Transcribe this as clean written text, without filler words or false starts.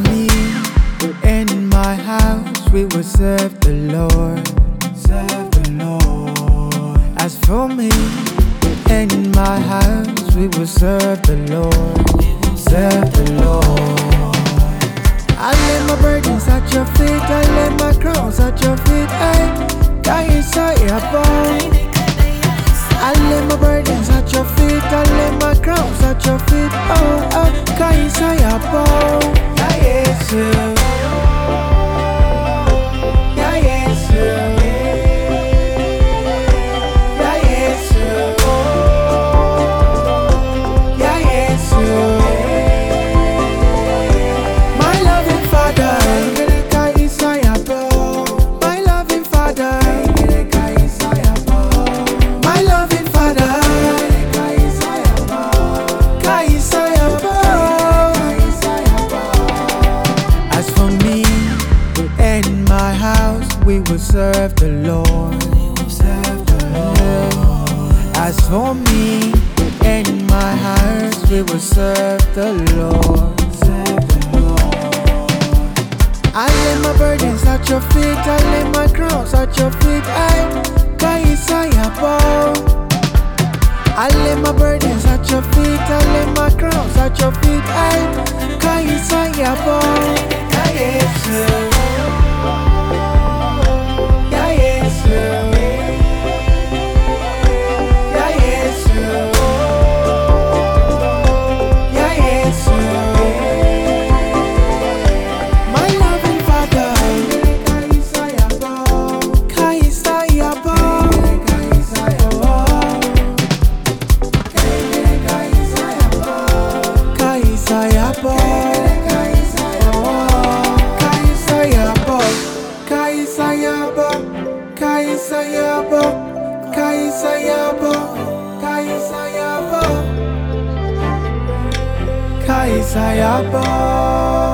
me in my house, we will serve the Lord. Serve the Lord. As for me in my house, we will serve the Lord. Serve the Lord. I lay my burdens at your feet, I lay my crowns at your feet. I lay my burdens at your feet, I lay my crowns at your feet. Kaisa Yabo, Ya Yesu, Ya Yesu, Ya Yesu, Ya Yesu. My loving Father, Kaisa Yabo, my loving Father. We will serve the Lord. As for me and my house, we will serve the Lord. I lay my burdens at your feet, I lay my crowns at your feet. I lay my burdens at your feet, I lay my crowns at your feet. Kaisa Yabo, Ya Yesu. Kaisa Yabo.